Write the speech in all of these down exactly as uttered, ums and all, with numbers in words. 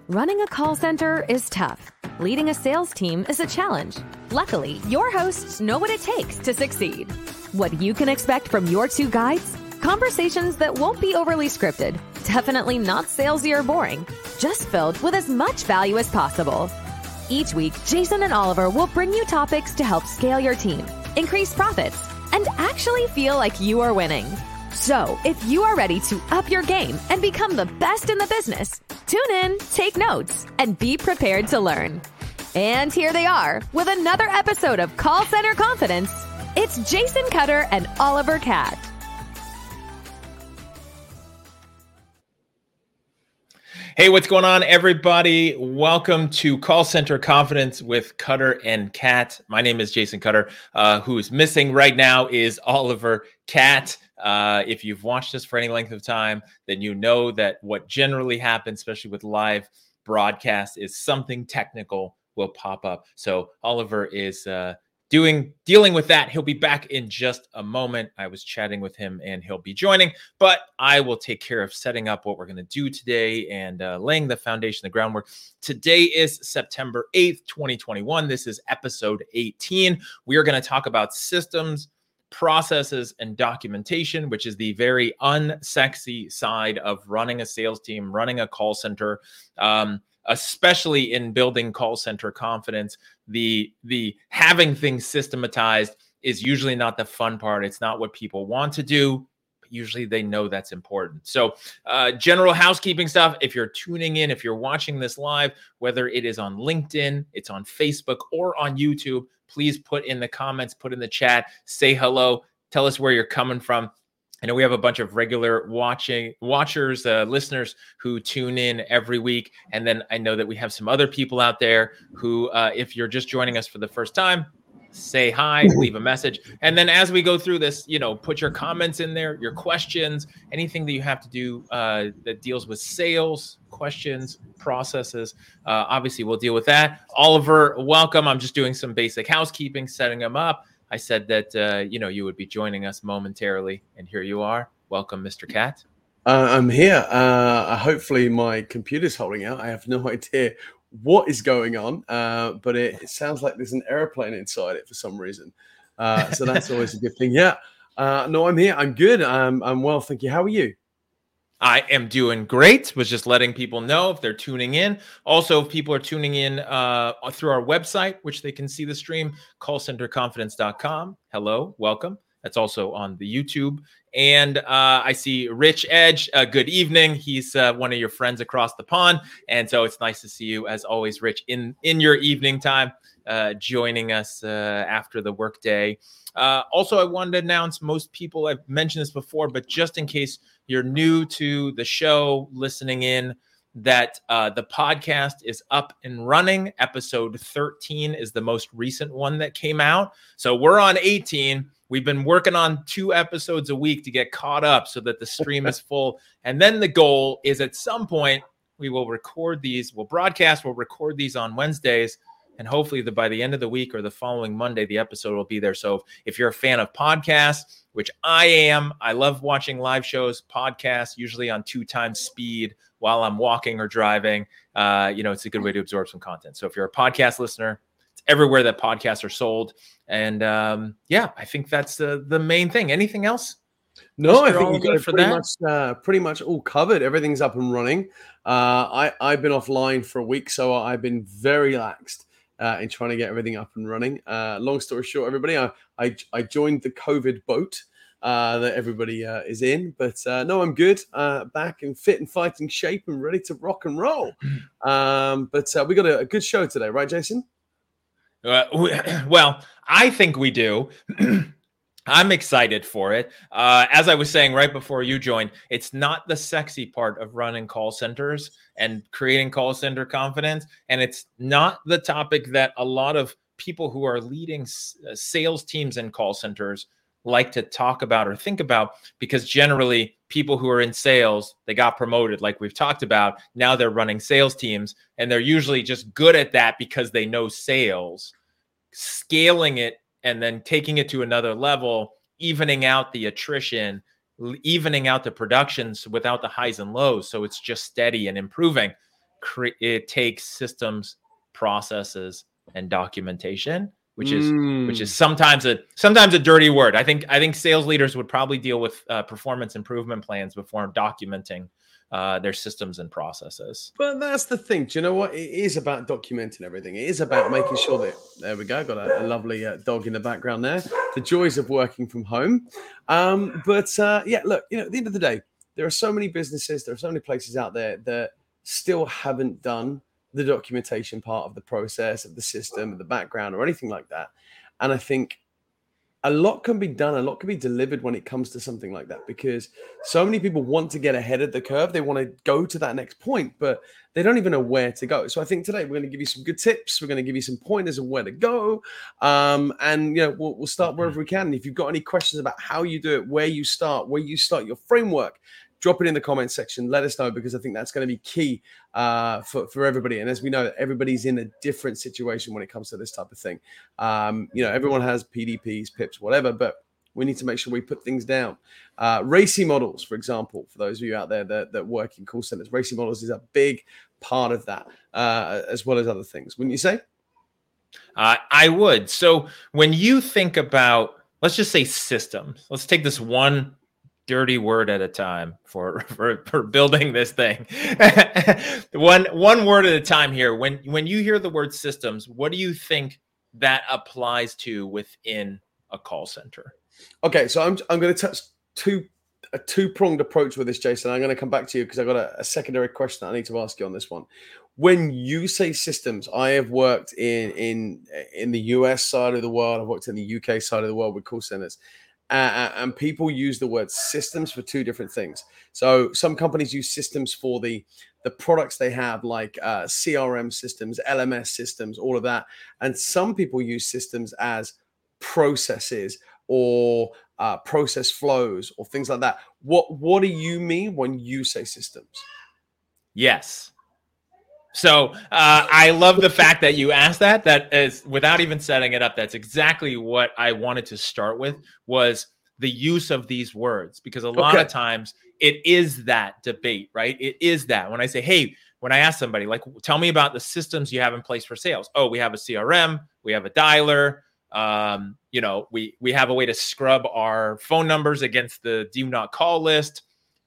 Running a call center is tough. Leading a sales team is a challenge. Luckily, your hosts know what it takes to succeed. What you can expect from your two guides? Conversations that won't be overly scripted, definitely not salesy or boring, just filled with as much value as possible. Each week, Jason and Oliver will bring you topics to help scale your team, increase profits, and actually feel like you are winning. So, if you are ready to up your game and become the best in the business, tune in, take notes, and be prepared to learn. And here they are with another episode of Call Center Confidence. It's Jason Cutter and Oliver Catt. Hey, what's going on, everybody? Welcome to Call Center Confidence with Cutter and Catt. My name is Jason Cutter. Uh, who is missing right now is Oliver Catt. Uh, if you've watched us for any length of time, then you know that what generally happens, especially with live broadcasts, is something technical will pop up. So Oliver is uh, doing dealing with that. He'll be back in just a moment. I was chatting with him and he'll be joining, but I will take care of setting up what we're going to do today and uh, laying the foundation, the groundwork. Today is September eighth, twenty twenty-one. This is episode eighteen. We are going to talk about systems, processes, and documentation, which is the very unsexy side of running a sales team, running a call center, um, especially in building call center confidence. The, the having things systematized is usually not the fun part. It's not what people want to do, but usually they know that's important. So uh, general housekeeping stuff. If you're tuning in, if you're watching this live, whether it is on LinkedIn, it's on Facebook, or on YouTube, please put in the comments, put in the chat, say hello, tell us where you're coming from. I know we have a bunch of regular watching watchers, uh, listeners who tune in every week. And then I know that we have some other people out there who, uh, if you're just joining us for the first time, say hi, leave a message. And then as we go through this, you know, put your comments in there, your questions, anything that you have to do uh, that deals with sales, questions, processes. Uh, obviously, we'll deal with that. Oliver, welcome. I'm just doing some basic housekeeping, setting them up. I said that, uh, you know, you would be joining us momentarily, and here you are. Welcome, Mister Catt. Uh, I'm here. Uh, hopefully my computer's holding out. I have no idea what is going on, uh, but it, it sounds like there's an airplane inside it for some reason. Uh, so that's always a good thing. Yeah. Uh, no, I'm here. I'm good. I'm, I'm well, thank you. How are you? I am doing great. Was just letting people know if they're tuning in. Also, if people are tuning in uh, through our website, which they can see the stream, call center confidence dot com. Hello, welcome. That's also on the YouTube. And uh, I see Rich Edge. Uh, good evening. He's uh, one of your friends across the pond. And so it's nice to see you, as always, Rich, in, in your evening time, uh, joining us uh, after the workday. Uh, also, I wanted to announce, most people, I've mentioned this before, but just in case you're new to the show, listening in, that uh, the podcast is up and running. Episode thirteen is the most recent one that came out. So we're on eighteen. We've been working on two episodes a week to get caught up so that the stream is full. And then the goal is at some point, we will record these, we'll broadcast, we'll record these on Wednesdays. And hopefully the, by the end of the week or the following Monday, the episode will be there. So if you're a fan of podcasts, which I am, I love watching live shows, podcasts, usually on two times speed while I'm walking or driving. Uh, you know, it's a good way to absorb some content. So if you're a podcast listener, it's everywhere that podcasts are sold. And um, yeah, I think that's uh, the main thing. Anything else? No, Mister I think you got it for pretty that? much, uh, pretty much all covered. Everything's up and running. Uh, I, I've been offline for a week, so I've been very relaxed uh, in trying to get everything up and running. Uh, long story short, everybody, I, I, I joined the COVID boat uh, that everybody uh, is in. But uh, no, I'm good, uh, back in fit and fighting shape and ready to rock and roll. Um, but uh, we got a, a good show today, right, Jason? Uh, well, I think we do. I'm excited for it. Uh, as I was saying right before you joined, it's not the sexy part of running call centers and creating call center confidence. And it's not the topic that a lot of people who are leading s- sales teams and call centers like to talk about or think about, because generally people who are in sales, they got promoted, like we've talked about. Now they're running sales teams, and they're usually just good at that because they know sales. Scaling it and then taking it to another level, evening out the attrition, evening out the productions without the highs and lows. So it's just steady and improving. cre- it takes systems, processes, and documentation, which is Mm. which is sometimes a sometimes a dirty word. I think I think sales leaders would probably deal with uh, performance improvement plans before documenting uh, their systems and processes. But that's the thing. Do you know what? It is about documenting everything. It is about making sure that, there we go, got a, a lovely uh, dog in the background there. The joys of working from home. Um, but uh, yeah, look, you know, at the end of the day, there are so many businesses, there are so many places out there that still haven't done the documentation part of the process, of the system, of the background, or anything like that. And I think a lot can be done, a lot can be delivered when it comes to something like that, because so many people want to get ahead of the curve. They want to go to that next point, but they don't even know where to go. So I think today we're going to give you some good tips. We're going to give you some pointers of where to go. Um, and, you know, we'll, we'll start wherever we can. And if you've got any questions about how you do it, where you start, where you start your framework, drop it in the comments section. Let us know, because I think that's going to be key uh, for, for everybody. And as we know, everybody's in a different situation when it comes to this type of thing. Um, you know, everyone has P D Ps, pips, whatever, but we need to make sure we put things down. Uh, RACI models, for example, for those of you out there that, that work in call centers, RACI models is a big part of that, uh, as well as other things. Wouldn't you say? Uh, I would. So when you think about, let's just say systems, let's take this one dirty word at a time for, for, for building this thing. one, one word at a time here. When, when you hear the word systems, what do you think that applies to within a call center? Okay. So I'm, I'm going to touch two, a two-pronged approach with this, Jason. I'm going to come back to you because I've got a, a secondary question that I need to ask you on this one. When you say systems, I have worked in, in, in the U S side of the world. I've worked in the U K side of the world with call centers. Uh, and people use the word systems for two different things. So some companies use systems for the, the products they have, like uh, C R M systems, L M S systems, all of that. And some people use systems as processes or uh, process flows or things like that. What, what do you mean when you say systems? Yes. So uh, I love the fact that you asked that. That is, without even setting it up, that's exactly what I wanted to start with, was the use of these words, because a lot Okay. of times it is that debate, right? It is that when I say, hey, when I ask somebody, like, tell me about the systems you have in place for sales. Oh, we have a C R M, we have a dialer. Um, you know, we, we have a way to scrub our phone numbers against the do not call list.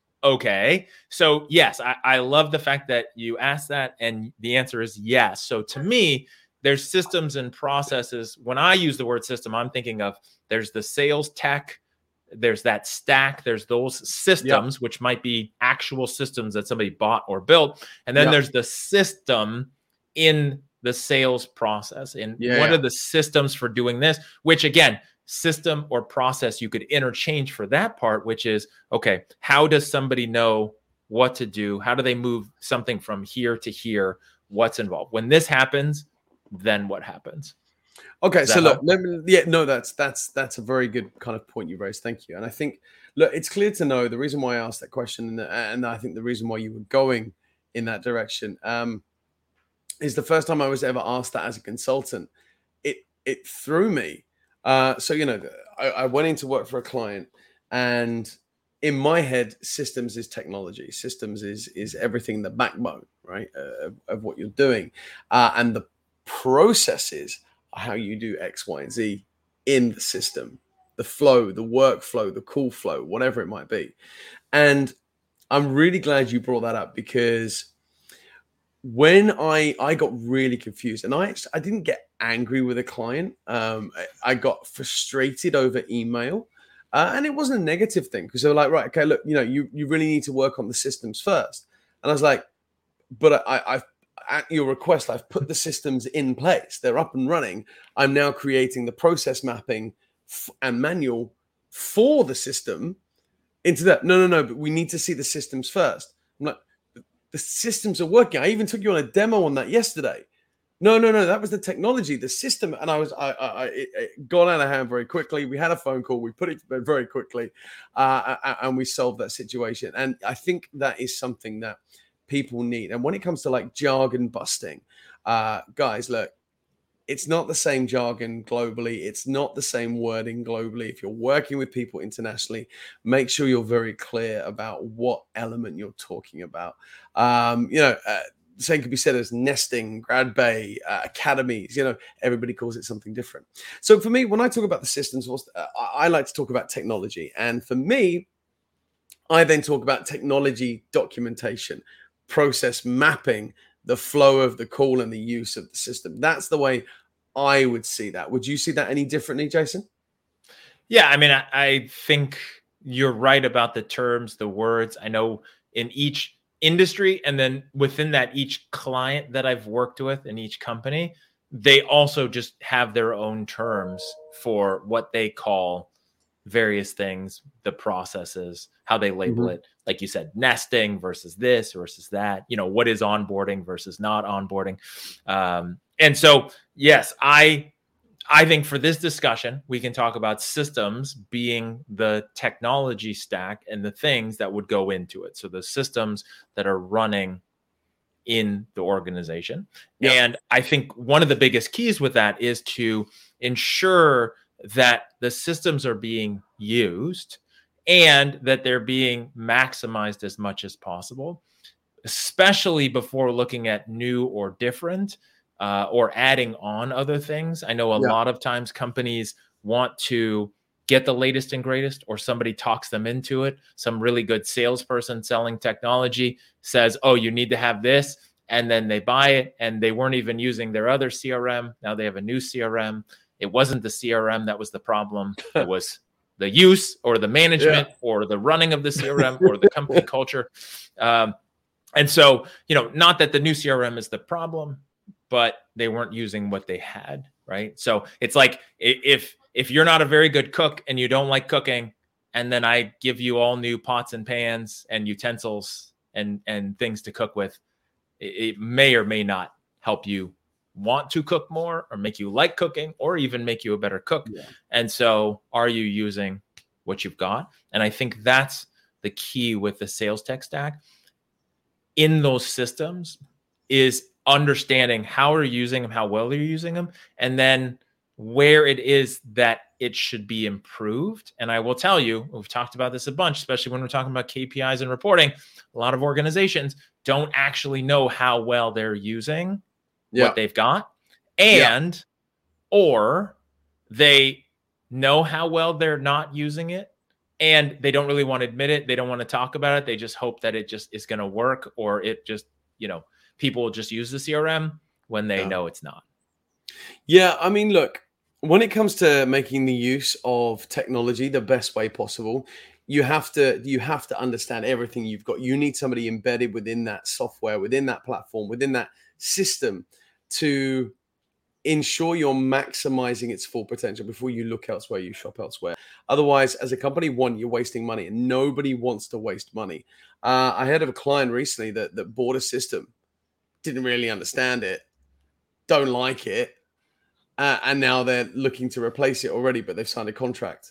Okay. So yes, I, I love the fact that you asked that, and the answer is yes. So to me, there's systems and processes. When I use the word system, I'm thinking of, there's the sales tech, there's that stack, there's those systems, yep, which might be actual systems that somebody bought or built. And then yep, there's the system in the sales process. And yeah, what yeah. are the systems for doing this? Which again, system or process you could interchange for that part, which is, okay, how does somebody know what to do? How do they move something from here to here? What's involved? When this happens, then what happens? Okay, so look, let me, yeah, no, that's that's that's a very good kind of point you raised. Thank you. And I think, look, it's clear to know the reason why I asked that question, and, and I think the reason why you were going in that direction um, is the first time I was ever asked that as a consultant. It it threw me. Uh, so, you know, I, I went into work for a client, and in my head, systems is technology. Systems is is everything, the backbone, right, uh, of, of what you're doing. Uh, and the processes are how you do X, Y, and Z in the system, the flow, the workflow, the call flow, whatever it might be. And I'm really glad you brought that up, because when I, I got really confused, and I actually, I didn't get angry with a client. Um, I, I got frustrated over email, uh, and it wasn't a negative thing, because they were like, right, okay, look, you know, you, you really need to work on the systems first. And I was like, but I, I've, at your request, I've put the systems in place. They're up and running. I'm now creating the process mapping f- and manual for the system into that. No, no, no, but we need to see the systems first. I'm like, the systems are working. I even took you on a demo on that yesterday. No, no, no, that was the technology, the system. And I was, I, I, it, it got out of hand very quickly. We had a phone call. We put it to bed very quickly, uh, and we solved that situation. And I think that is something that people need. And when it comes to like jargon busting, uh, guys, look, it's not the same jargon globally. It's not the same wording globally. If you're working with people internationally, make sure you're very clear about what element you're talking about. Um, you know, uh, the same could be said as nesting, grad bay, uh, academies. You know, everybody calls it something different. So for me, when I talk about the systems, uh, I like to talk about technology. And for me, I then talk about technology documentation, process mapping, the flow of the call and the use of the system. That's the way I would see that. Would you see that any differently, Jason? Yeah, I mean, I, I think you're right about the terms, the words. I know in each industry, and then within that, each client that I've worked with in each company, they also just have their own terms for what they call various things, the processes, how they label mm-hmm. it. Like you said, nesting versus this versus that, you know, what is onboarding versus not onboarding. Um, and so, yes, I, I think for this discussion, we can talk about systems being the technology stack and the things that would go into it. So the systems that are running in the organization. Yep. And I think one of the biggest keys with that is to ensure that the systems are being used and that they're being maximized as much as possible, especially before looking at new or different uh, or adding on other things. I know a yeah. lot of times companies want to get the latest and greatest, or somebody talks them into it. Some really good salesperson selling technology says, oh, you need to have this. And then they buy it and they weren't even using their other C R M. Now they have a new C R M. It wasn't the C R M that was the problem. It was the use or the management yeah. or the running of the C R M or the company culture. Um, and so, you know, not that the new C R M is the problem, but they weren't using what they had, right? So it's like if if you're not a very good cook and you don't like cooking, and then I give you all new pots and pans and utensils and, and things to cook with, it, it may or may not help you want to cook more or make you like cooking or even make you a better cook. Yeah. And so are you using what you've got? And I think that's the key with the sales tech stack in those systems is understanding how are you using them, how well you're using them, and then where it is that it should be improved. And I will tell you, we've talked about this a bunch, especially when we're talking about K P Is and reporting. A lot of organizations don't actually know how well they're using yeah. what they've got, and yeah. or they know how well they're not using it and they don't really want to admit it. They don't want to talk about it. They just hope that it just is going to work, or it just, you know, people will just use the C R M when they yeah. know it's not. Yeah. I mean, look, when it comes to making the use of technology the best way possible, you have to you have to understand everything you've got. You need somebody embedded within that software, within that platform, within that system to ensure you're maximizing its full potential before you look elsewhere, you shop elsewhere. Otherwise, as a company, one, you're wasting money, and nobody wants to waste money. Uh, I heard of a client recently that that bought a system, didn't really understand it, don't like it, uh, and now they're looking to replace it already, but they've signed a contract.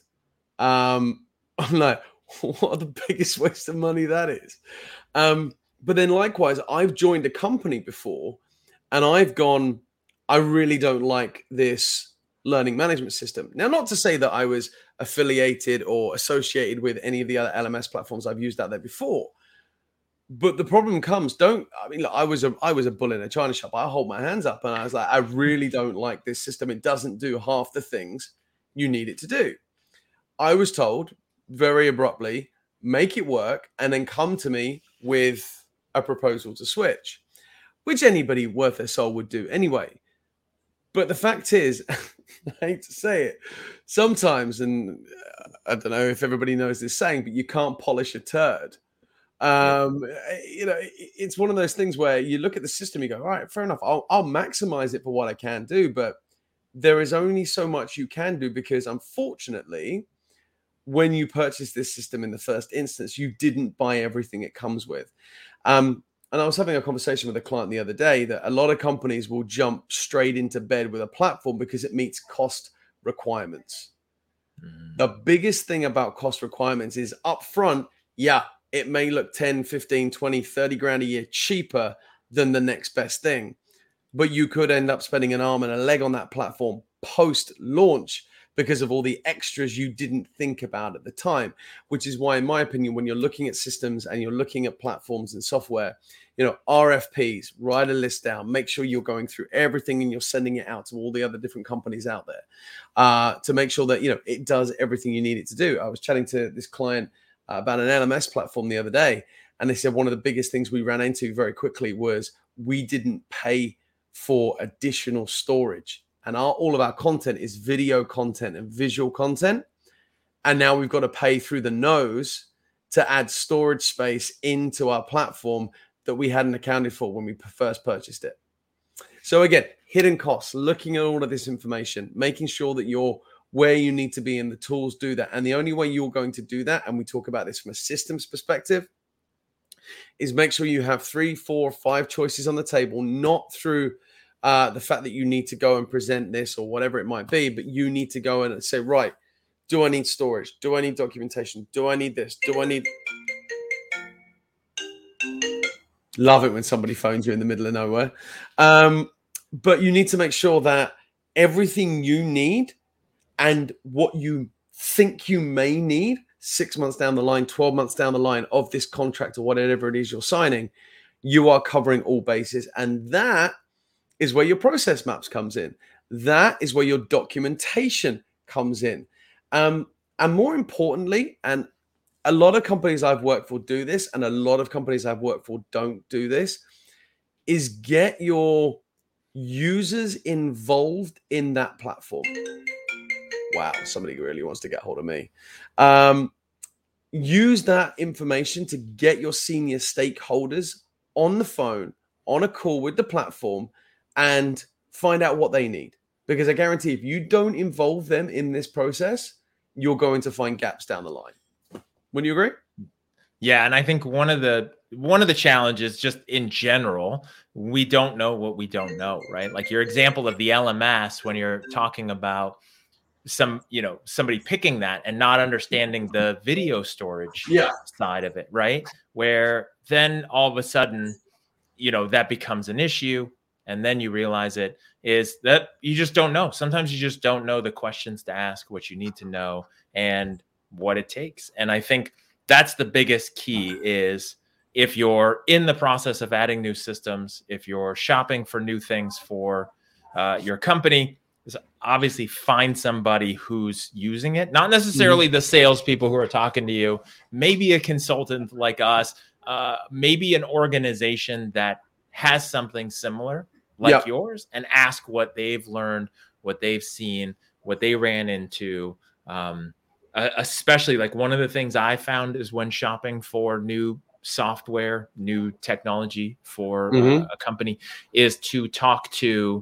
Um, I'm like, what the biggest waste of money that is. Um, but then likewise, I've joined a company before and I've gone, I really don't like this learning management system. Now, not to say that I was affiliated or associated with any of the other L M S platforms I've used out there before. But the problem comes, don't, I mean, look, I was a, I was a bull in a china shop. I hold my hands up and I was like, I really don't like this system. It doesn't do half the things you need it to do. I was told very abruptly, make it work and then come to me with a proposal to switch, which anybody worth their soul would do anyway. But the fact is, I hate to say it, sometimes, and I don't know if everybody knows this saying, but you can't polish a turd. Um, you know, it's one of those things where you look at the system, you go, all right, fair enough. I'll, I'll maximize it for what I can do, but there is only so much you can do because unfortunately, when you purchase this system in the first instance, you didn't buy everything it comes with. Um, and I was having a conversation with a client the other day that a lot of companies will jump straight into bed with a platform because it meets cost requirements. Mm. The biggest thing about cost requirements is upfront, yeah, it may look ten, fifteen, twenty, thirty grand a year cheaper than the next best thing. But you could end up spending an arm and a leg on that platform post-launch because of all the extras you didn't think about at the time, which is why, in my opinion, when you're looking at systems and you're looking at platforms and software, you know, R F Ps, write a list down, make sure you're going through everything and you're sending it out to all the other different companies out there uh, to make sure that, you know, it does everything you need it to do. I was chatting to this client uh, about an L M S platform the other day, and they said one of the biggest things we ran into very quickly was we didn't pay for additional storage. And our, all of our content is video content and visual content. And now we've got to pay through the nose to add storage space into our platform that we hadn't accounted for when we first purchased it. So again, hidden costs, looking at all of this information, making sure that you're where you need to be and the tools do that. And the only way you're going to do that, and we talk about this from a systems perspective, is make sure you have three, four, five choices on the table, not through Uh, the fact that you need to go and present this or whatever it might be, but you need to go in and say, right, do I need storage? Do I need documentation? Do I need this? Do I need... Love it when somebody phones you in the middle of nowhere. Um, but you need to make sure that everything you need and what you think you may need six months down the line, twelve months down the line of this contract or whatever it is you're signing, you are covering all bases. And that is where your process maps comes in. That is where your documentation comes in. Um, and more importantly, and a lot of companies I've worked for do this, and a lot of companies I've worked for don't do this, is get your users involved in that platform. Wow, somebody really wants to get hold of me. Um, use that information to get your senior stakeholders on the phone, on a call with the platform, and find out what they need. Because I guarantee if you don't involve them in this process, you're going to find gaps down the line. Wouldn't you agree? Yeah, and I think one of the one of the challenges just in general, we don't know what we don't know, right? Like your example of the L M S when you're talking about some, you know, somebody picking that and not understanding the video storage yeah. side of it, right? Where then all of a sudden, you know, that becomes an issue. And then you realize it is that you just don't know. Sometimes you just don't know the questions to ask, what you need to know, and what it takes. And I think that's the biggest key is if you're in the process of adding new systems, if you're shopping for new things for uh, your company, is obviously find somebody who's using it. Not necessarily mm-hmm. the salespeople who are talking to you, maybe a consultant like us, uh, maybe an organization that has something similar like yep. yours, and ask what they've learned, what they've seen, what they ran into. Um, uh, especially like one of the things I found is when shopping for new software, new technology for mm-hmm. uh, a company, is to talk to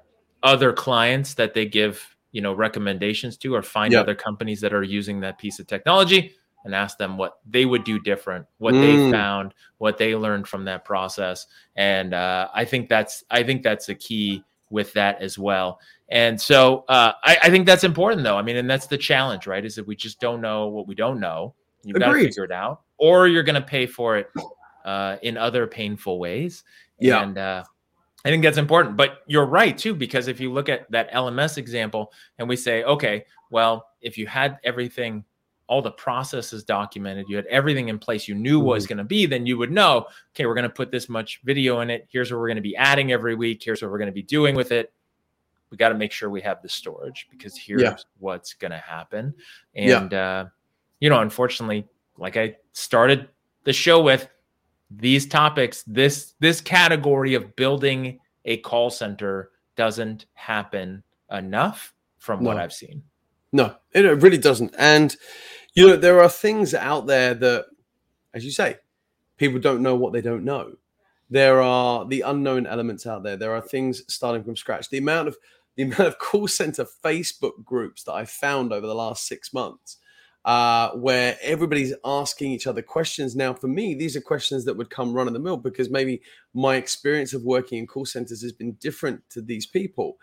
other clients that they give, you know, recommendations to, or find yep. other companies that are using that piece of technology and ask them what they would do different, what mm. they found, what they learned from that process. And uh, I think that's, I think that's a key with that as well. And so uh, I, I think that's important though. I mean, and that's the challenge, right? Is that we just don't know what we don't know. You've got to figure it out, or you're going to pay for it uh, in other painful ways. Yeah. And uh, I think that's important, but you're right too, because if you look at that L M S example and we say, okay, well, if you had everything, all the processes documented, you had everything in place, you knew what was going to be, then you would know, okay, we're going to put this much video in it. Here's what we're going to be adding every week. Here's what we're going to be doing with it. We got to make sure we have the storage, because here's yeah. what's going to happen. And, yeah. uh, you know, unfortunately, like I started the show with, these topics, this, this category of building a call center doesn't happen enough from no. what I've seen. No, it really doesn't. And, you know, there are things out there that, as you say, people don't know what they don't know. There are the unknown elements out there. There are things starting from scratch. The amount of the amount of call center Facebook groups that I found over the last six months, uh, where everybody's asking each other questions. Now, for me, these are questions that would come run of the mill, because maybe my experience of working in call centers has been different to these people.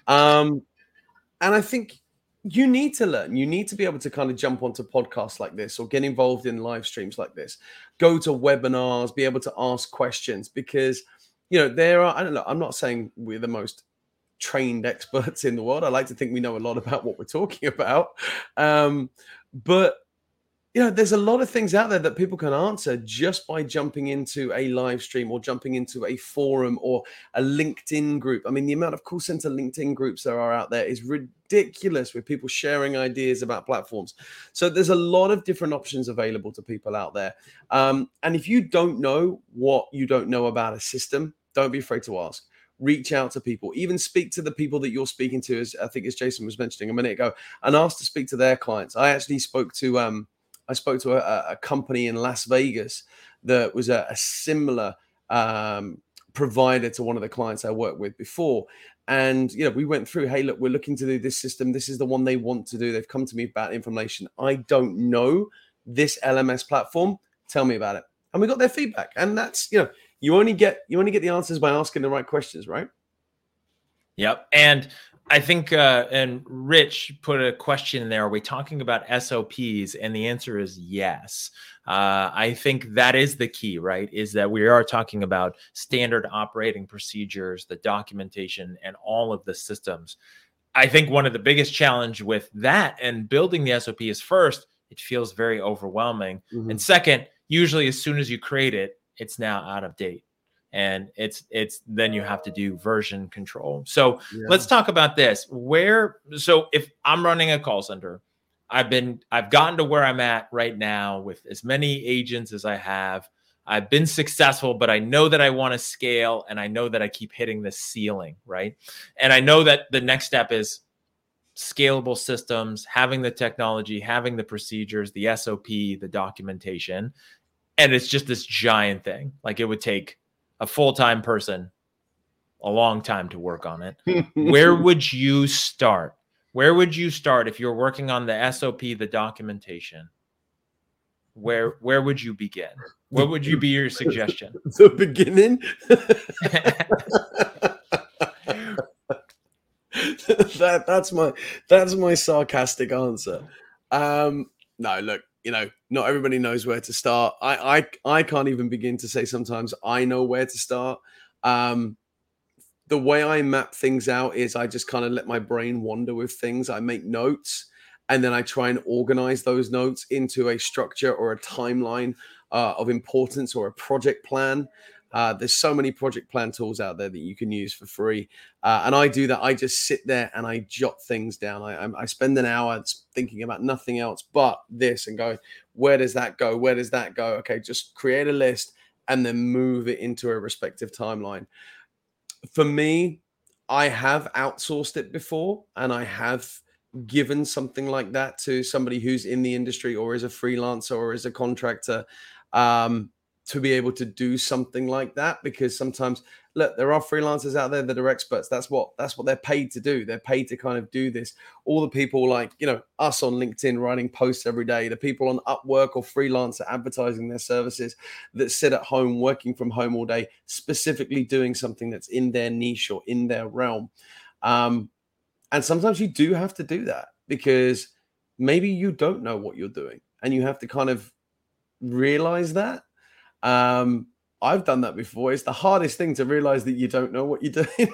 Um, and I think you need to learn. You need to be able to kind of jump onto podcasts like this, or get involved in live streams like this, go to webinars, be able to ask questions, because, you know, there are, I don't know, I'm not saying we're the most trained experts in the world. I like to think we know a lot about what we're talking about. Um, but you know, there's a lot of things out there that people can answer just by jumping into a live stream or jumping into a forum or a LinkedIn group. I mean, the amount of call center LinkedIn groups there are out there is ridiculous, with people sharing ideas about platforms. So there's a lot of different options available to people out there. Um, and if you don't know what you don't know about a system, don't be afraid to ask. Reach out to people, even speak to the people that you're speaking to, as I think as Jason was mentioning a minute ago, and ask to speak to their clients. I actually spoke to um, I spoke to a, a company in Las Vegas that was a, a similar um, provider to one of the clients I worked with before. And, you know, we went through, hey, look, we're looking to do this system. This is the one they want to do. They've come to me about information. I don't know this L M S platform. Tell me about it. And we got their feedback. And that's, you know, you only get, you only get the answers by asking the right questions, right? Yep. And I think, uh, and Rich put a question in there. Are we talking about S O Ps? And the answer is yes. Uh, I think that is the key, right? Is that we are talking about standard operating procedures, the documentation, and all of the systems. I think one of the biggest challenge with that and building the S O P is, first, it feels very overwhelming. Mm-hmm. And second, usually as soon as you create it, it's now out of date. And it's it's then you have to do version control. So yeah. Let's talk about this. Where so if I'm running a call center, I've been I've gotten to where I'm at right now with as many agents as I have. I've been successful, but I know that I want to scale, and I know that I keep hitting the ceiling, right? And I know that the next step is scalable systems, having the technology, having the procedures, the S O P, the documentation, and it's just this giant thing. Like, it would take a full-time person a long time to work on it. Where would you start? Where would you start if you're working on the S O P, the documentation? Where where would you begin? What would you be your suggestion? The beginning? that that's my that's my sarcastic answer. Um, no, look, you know, not everybody knows where to start. I, I, I can't even begin to say sometimes I know where to start. Um, the way I map things out is I just kind of let my brain wander with things. I make notes, and then I try and organize those notes into a structure or a timeline uh, of importance, or a project plan. Uh, there's so many project plan tools out there that you can use for free. Uh, and I do that. I just sit there and I jot things down. I, I spend an hour thinking about nothing else but this, and going, where does that go? Where does that go? Okay, just create a list and then move it into a respective timeline. For me, I have outsourced it before, and I have given something like that to somebody who's in the industry, or is a freelancer, or is a contractor, um, to be able to do something like that. Because sometimes, look, there are freelancers out there that are experts. That's what that's what they're paid to do. They're paid to kind of do this. All the people like, you know, us on LinkedIn writing posts every day, the people on Upwork or Freelancer advertising their services, that sit at home working from home all day, specifically doing something that's in their niche or in their realm. Um, and sometimes you do have to do that, because maybe you don't know what you're doing, and you have to kind of realize that. Um, I've done that before. It's the hardest thing to realize that you don't know what you're doing.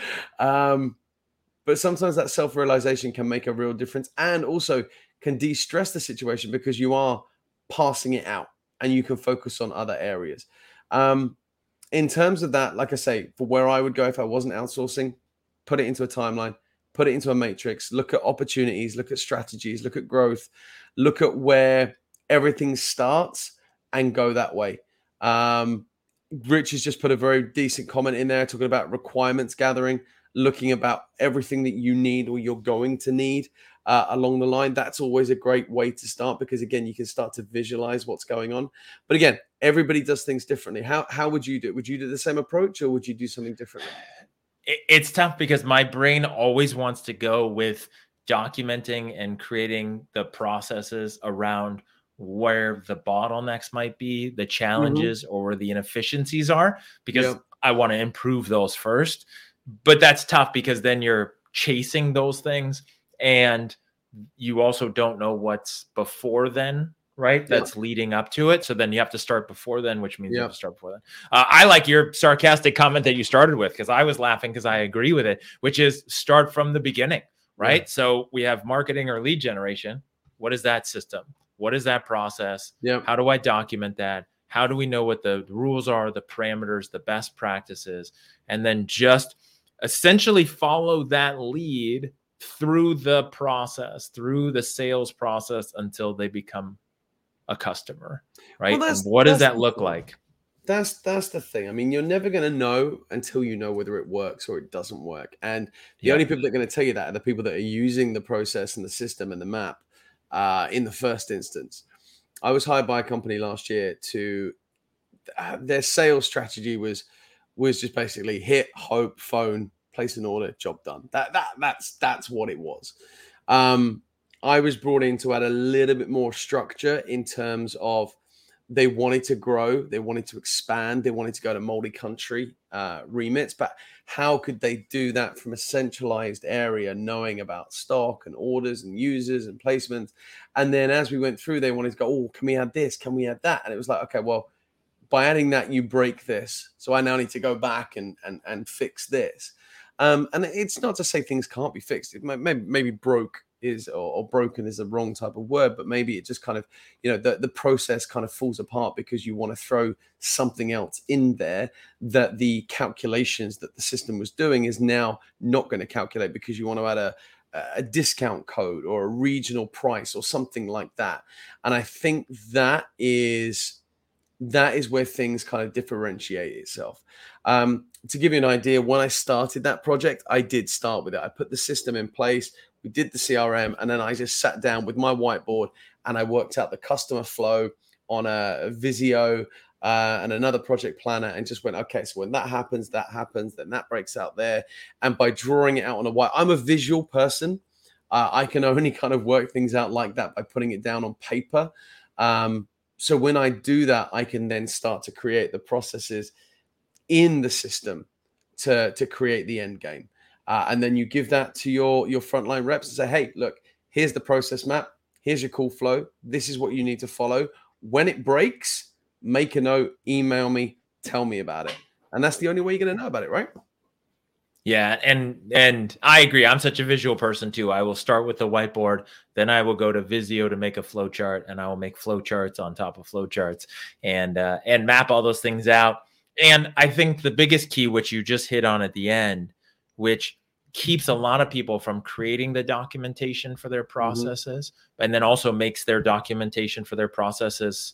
um, but sometimes that self-realization can make a real difference, and also can de-stress the situation, because you are passing it out and you can focus on other areas. Um, in terms of that, like I say, for where I would go if I wasn't outsourcing, put it into a timeline, put it into a matrix, look at opportunities, look at strategies, look at growth, look at where everything starts, and go that way. Um, Rich has just put a very decent comment in there talking about requirements gathering, looking about everything that you need or you're going to need uh, along the line. That's always a great way to start, because again, you can start to visualize what's going on. But again, everybody does things differently. How how would you do it? Would you do the same approach, or would you do something differently? It's tough, because my brain always wants to go with documenting and creating the processes around where the bottlenecks might be, the challenges, mm-hmm. or the inefficiencies are, because yep. I want to improve those first. But that's tough, because then you're chasing those things, and you also don't know what's before then, right? Yeah. That's leading up to it. So then you have to start before then, which means Yeah. you have to start before then. Uh, I like your sarcastic comment that you started with, because I was laughing because I agree with it, which is start from the beginning, right? Yeah. So we have marketing or lead generation. What is that system? What is that process? Yeah. How do I document that? How do we know what the rules are, the parameters, the best practices? And then just essentially follow that lead through the process, through the sales process until they become a customer, right? Well, and what does that the look thing. like? That's that's the thing. I mean, you're never going to know until you know whether it works or it doesn't work. And the Yep. only people that are going to tell you that are the people that are using the process and the system and the map uh, in the first instance. I was hired by a company last year to uh, their sales strategy was was just basically hit, hope, phone, place an order, job done. That that that's that's what it was. Um, I was brought in to add a little bit more structure in terms of they wanted to grow, they wanted to expand, they wanted to go to multi-country uh, remits, but how could they do that from a centralized area, knowing about stock and orders and users and placements? And then as we went through, they wanted to go, oh, can we add this? Can we add that? And it was like, okay, well, by adding that, you break this. So I now need to go back and and, and fix this. Um, and it's not to say things can't be fixed. It might, maybe, maybe broke is or, or broken is the wrong type of word, but maybe it just kind of, you know, the, the process kind of falls apart because you want to throw something else in there that the calculations that the system was doing is now not going to calculate because you want to add a, a discount code or a regional price or something like that. And I think that is that is where things kind of differentiate itself. Um, to give you an idea, when I started that project, I did start with it. I put the system in place. We did the C R M, and then I just sat down with my whiteboard and I worked out the customer flow on a Visio uh, and another project planner and just went, okay, so when that happens, that happens, then that breaks out there. And by drawing it out on a white, I'm a visual person. Uh, I can only kind of work things out like that by putting it down on paper. Um, so when I do that, I can then start to create the processes in the system to, to create the end game. Uh, and then you give that to your, your frontline reps and say, hey, look, here's the process map. Here's your call flow. This is what you need to follow. When it breaks, make a note, email me, tell me about it. And that's the only way you're going to know about it, right? Yeah. And, and I agree. I'm such a visual person too. I will start with the whiteboard. Then I will go to Visio to make a flow chart, and I will make flow charts on top of flow charts and, uh, and map all those things out. And I think the biggest key, which you just hit on at the end, which keeps a lot of people from creating the documentation for their processes, mm-hmm. and then also makes their documentation for their processes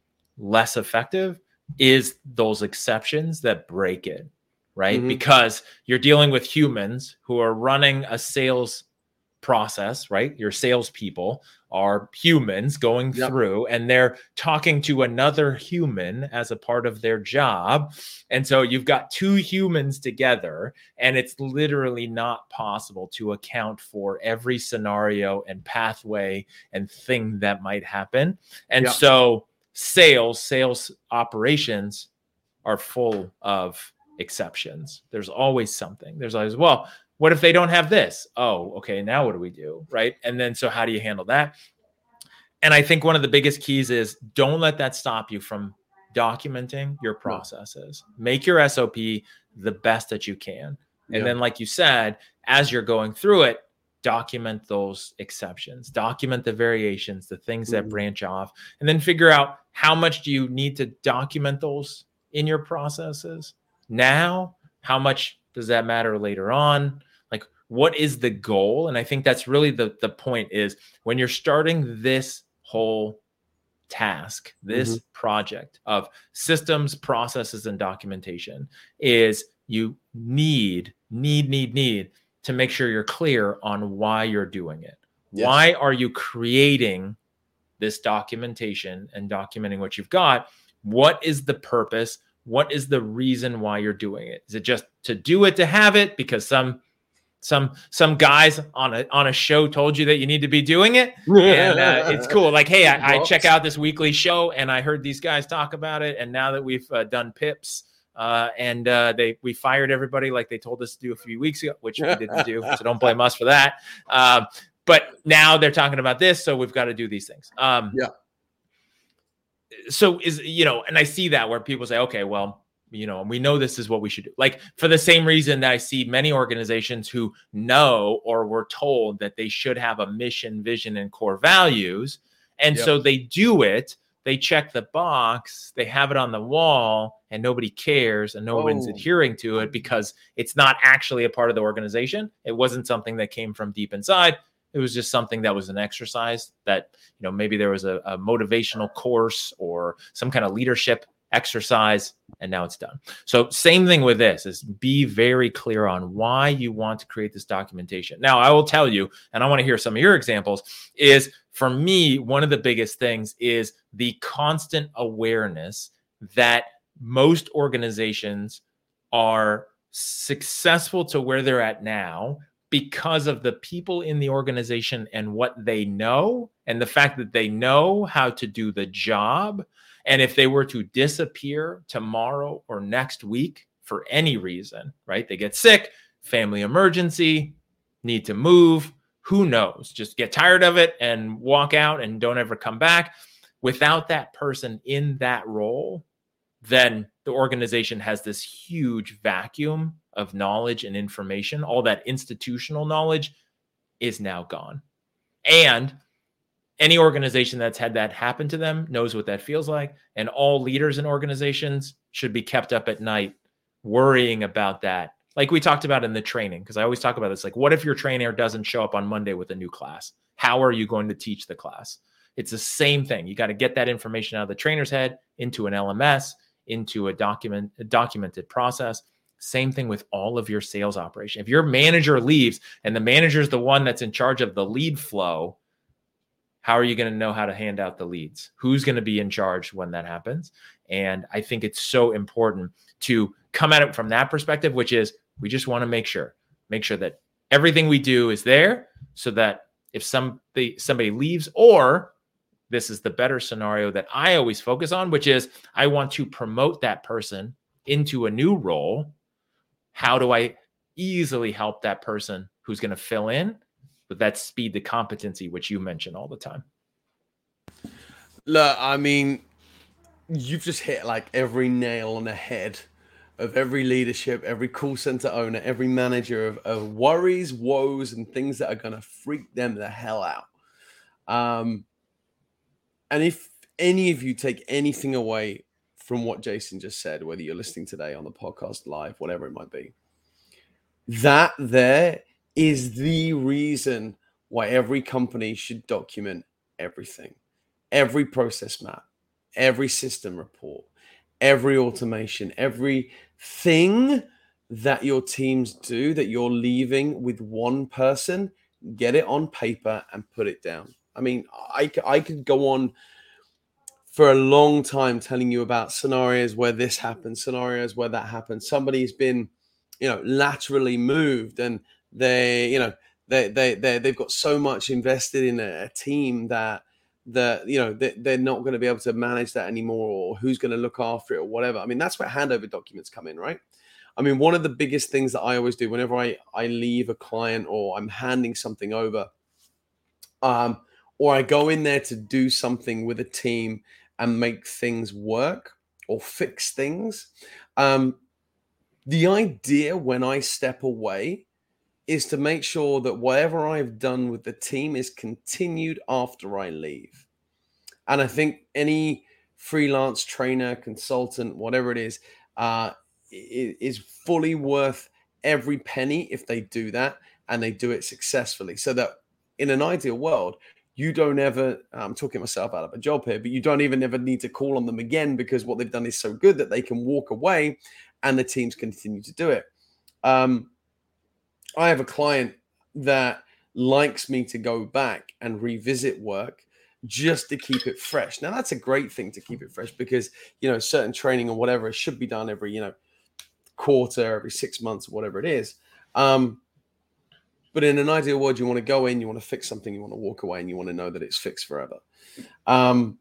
less effective, is those exceptions that break it, right? Mm-hmm. Because you're dealing with humans who are running a sales process, right? Your salespeople are humans going yep. through, and they're talking to another human as a part of their job. And so you've got two humans together, and it's literally not possible to account for every scenario and pathway and thing that might happen. And yep. so sales, sales operations are full of exceptions. There's always something. There's always, well, what if they don't have this? Oh, okay. Now what do we do? Right. And then, so how do you handle that? And I think one of the biggest keys is don't let that stop you from documenting your processes. Make your S O P the best that you can. And yeah. then, like you said, as you're going through it, document those exceptions, document the variations, the things mm-hmm. that branch off, and then figure out how much do you need to document those in your processes now? How much does that matter later on? Like, what is the goal? And I think that's really the, the point is when you're starting this whole task, this mm-hmm. project of systems, processes, and documentation, is you need, need, need, need to make sure you're clear on why you're doing it. Yes. Why are you creating this documentation and documenting what you've got? What is the purpose? What is the reason why you're doing it? Is it just to do it to have it because some some some guys on a on a show told you that you need to be doing it? And uh, it's cool. Like, hey, I, I check out this weekly show and I heard these guys talk about it. And now that we've uh, done Pips uh, and uh, they we fired everybody like they told us to do a few weeks ago, which we didn't do. So don't blame us for that. Um, but now they're talking about this, so we've got to do these things. Um, yeah. so is, you know, and I see that where people say, okay, well, you know, we know this is what we should do. Like for the same reason that I see many organizations who know or were told that they should have a mission, vision, and core values. And yep. so they do it, they check the box, they have it on the wall, and nobody cares and no oh. one's adhering to it because it's not actually a part of the organization. It wasn't something that came from deep inside. It was just something that was an exercise that, you know, maybe there was a, a motivational course or some kind of leadership exercise, and now it's done. So same thing with this is be very clear on why you want to create this documentation. Now, I will tell you, and I want to hear some of your examples, is for me, one of the biggest things is the constant awareness that most organizations are successful to where they're at now because of the people in the organization and what they know, and the fact that they know how to do the job. And if they were to disappear tomorrow or next week for any reason, right? They get sick, family emergency, need to move, who knows? Just get tired of it and walk out and don't ever come back. Without that person in that role, then the organization has this huge vacuum of knowledge and information. All that institutional knowledge is now gone. And any organization that's had that happen to them knows what that feels like. And all leaders in organizations should be kept up at night worrying about that. Like we talked about in the training, because I always talk about this, like, what if your trainer doesn't show up on Monday with a new class? How are you going to teach the class? It's the same thing. You got to get that information out of the trainer's head into an L M S, into a document, a documented process. Same thing with all of your sales operation. If your manager leaves and the manager is the one that's in charge of the lead flow, how are you going to know how to hand out the leads? Who's going to be in charge when that happens? And I think it's so important to come at it from that perspective, which is we just want to make sure, make sure that everything we do is there so that if somebody, somebody leaves, or this is the better scenario that I always focus on, which is I want to promote that person into a new role. How do I easily help that person who's going to fill in with that speed to competency, which you mention all the time? Look, I mean, you've just hit like every nail on the head of every leadership, every call center owner, every manager of, of worries, woes, and things that are going to freak them the hell out. Um, and if any of you take anything away from what Jason just said, whether you're listening today on the podcast live, whatever it might be, that there is the reason why every company should document everything, every process map, every system report, every automation, everything that your teams do that you're leaving with one person, get it on paper and put it down. I mean, I, I could go on for a long time telling you about scenarios where this happens, scenarios where that happens. Somebody's been, you know, laterally moved and they, you know, they, they, they, they've got so much invested in a, a team that, that, you know, they, they're not going to be able to manage that anymore, or who's going to look after it or whatever. I mean, that's where handover documents come in, right? I mean, one of the biggest things that I always do whenever I, I leave a client or I'm handing something over, um, or I go in there to do something with a team and make things work or fix things. Um, the idea when I step away is to make sure that whatever I've done with the team is continued after I leave. And I think any freelance trainer, consultant, whatever it is, uh, is fully worth every penny if they do that and they do it successfully. So that in an ideal world, you don't ever, I'm talking myself out of a job here, but you don't even ever need to call on them again because what they've done is so good that they can walk away and the teams continue to do it. Um, I have a client that likes me to go back and revisit work just to keep it fresh. Now, that's a great thing to keep it fresh because, you know, certain training or whatever, it should be done every, you know, quarter, every six months, whatever it is. Um, but in an ideal world, you want to go in, you want to fix something, you want to walk away, and you want to know that it's fixed forever. Um,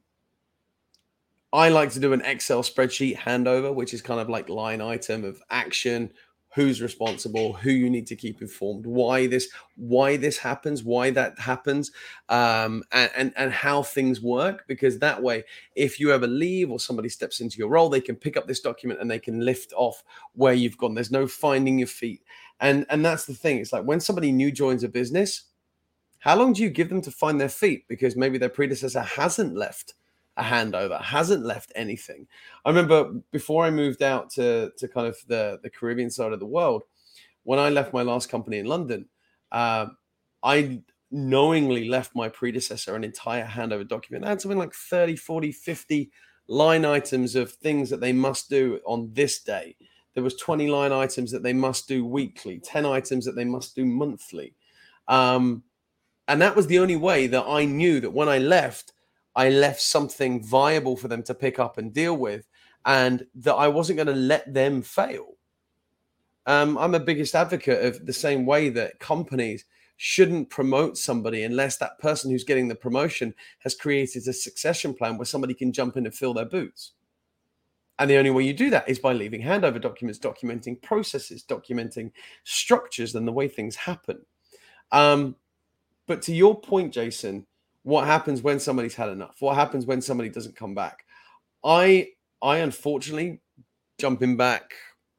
I like to do an Excel spreadsheet handover, which is kind of like line item of action, who's responsible, who you need to keep informed, why this, why this happens, why that happens, um, and, and, and how things work. Because that way, if you ever leave or somebody steps into your role, they can pick up this document and they can lift off where you've gone. There's no finding your feet. And, and that's the thing. It's like when somebody new joins a business, how long do you give them to find their feet? Because maybe their predecessor hasn't left a handover, hasn't left anything. I remember before I moved out to, to kind of the, the Caribbean side of the world, when I left my last company in London, uh, I knowingly left my predecessor an entire handover document. I had something like thirty, forty, fifty line items of things that they must do on this day. There was twenty line items that they must do weekly, ten items that they must do monthly. Um, and that was the only way that I knew that when I left, I left something viable for them to pick up and deal with, and that I wasn't going to let them fail. Um, I'm a biggest advocate of the same way that companies shouldn't promote somebody unless that person who's getting the promotion has created a succession plan where somebody can jump in and fill their boots. And the only way you do that is by leaving handover documents, documenting processes, documenting structures and the way things happen. Um, but to your point, Jason, what happens when somebody's had enough? What happens when somebody doesn't come back? I, I unfortunately, jumping back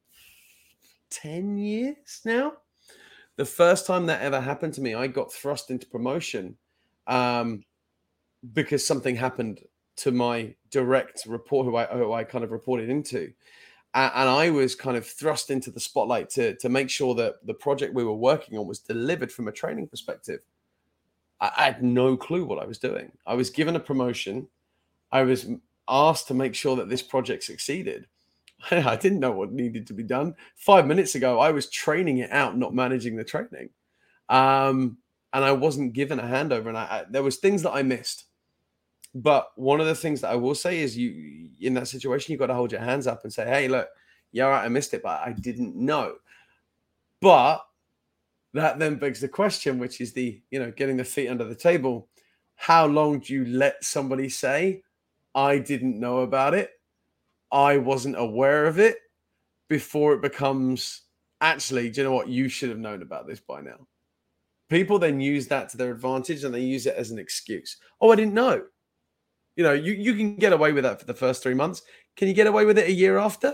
ten years now, the first time that ever happened to me, I got thrust into promotion um, because something happened to my direct report, who I, who I kind of reported into. And, and I was kind of thrust into the spotlight to, to make sure that the project we were working on was delivered from a training perspective. I had no clue what I was doing. I was given a promotion. I was asked to make sure that this project succeeded. I didn't know what needed to be done. Five minutes ago, I was training it out, not managing the training. Um, and I wasn't given a handover. And I, I, there was things that I missed. But one of the things that I will say is you, in that situation, you've got to hold your hands up and say, hey, look, yeah, all right, I missed it, but I didn't know. But that then begs the question, which is the, you know, getting the feet under the table. How long do you let somebody say, I didn't know about it, I wasn't aware of it, before it becomes, actually, do you know what? You should have known about this by now. People then use that to their advantage and they use it as an excuse. Oh, I didn't know. You know, you, you can get away with that for the first three months. Can you get away with it a year after?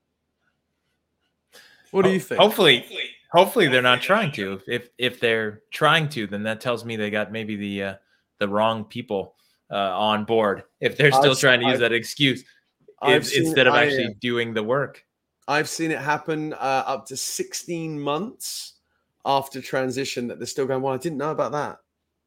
What do you think? Hopefully. Hopefully they're not trying to. If if they're trying to, then that tells me they got maybe the uh, the wrong people uh, on board. If they're still I've, trying to use I've, that excuse if, instead of I, actually doing the work. I've seen it happen uh, up to sixteen months after transition that they're still going, well, I didn't know about that.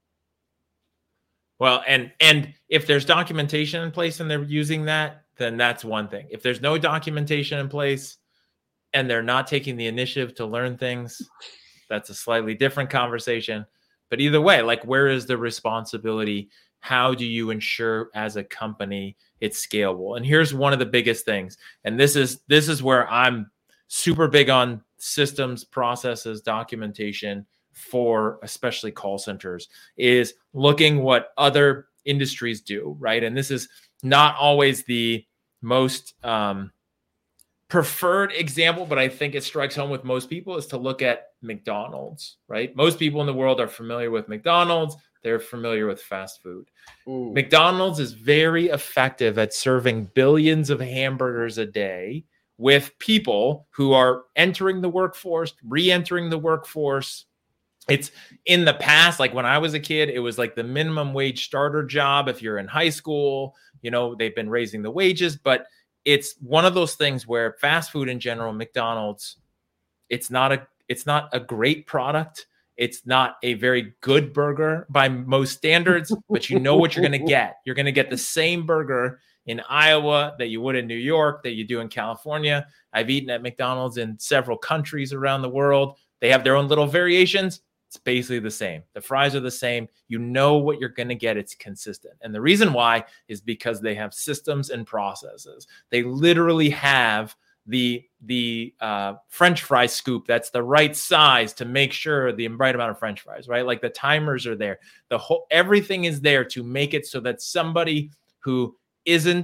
Well, and and if there's documentation in place and they're using that, then that's one thing. If there's no documentation in place, and they're not taking the initiative to learn things, that's a slightly different conversation. But either way, like, where is the responsibility? How do you ensure as a company it's scalable? And here's one of the biggest things. And this is this is where I'm super big on systems, processes, documentation for especially call centers, is looking what other industries do, right? And this is not always the most um, preferred example, but I think it strikes home with most people, is to look at McDonald's, right? Most people in the world are familiar with McDonald's. They're familiar with fast food. Ooh. McDonald's is very effective at serving billions of hamburgers a day with people who are entering the workforce, re-entering the workforce. It's in the past, like when I was a kid, it was like the minimum wage starter job. If you're in high school, you know, they've been raising the wages, but it's one of those things where fast food in general, McDonald's, it's not a, it's not a great product. It's not a very good burger by most standards, but you know what you're going to get. You're going to get the same burger in Iowa that you would in New York, that you do in California. I've eaten at McDonald's in several countries around the world. They have their own little variations. It's basically the same. The fries are the same. You know what you're going to get. It's consistent. And the reason why is because they have systems and processes. They literally have the the uh, French fry scoop that's the right size to make sure the right amount of French fries, right? Like the timers are there. The whole everything is there to make it so that somebody who isn't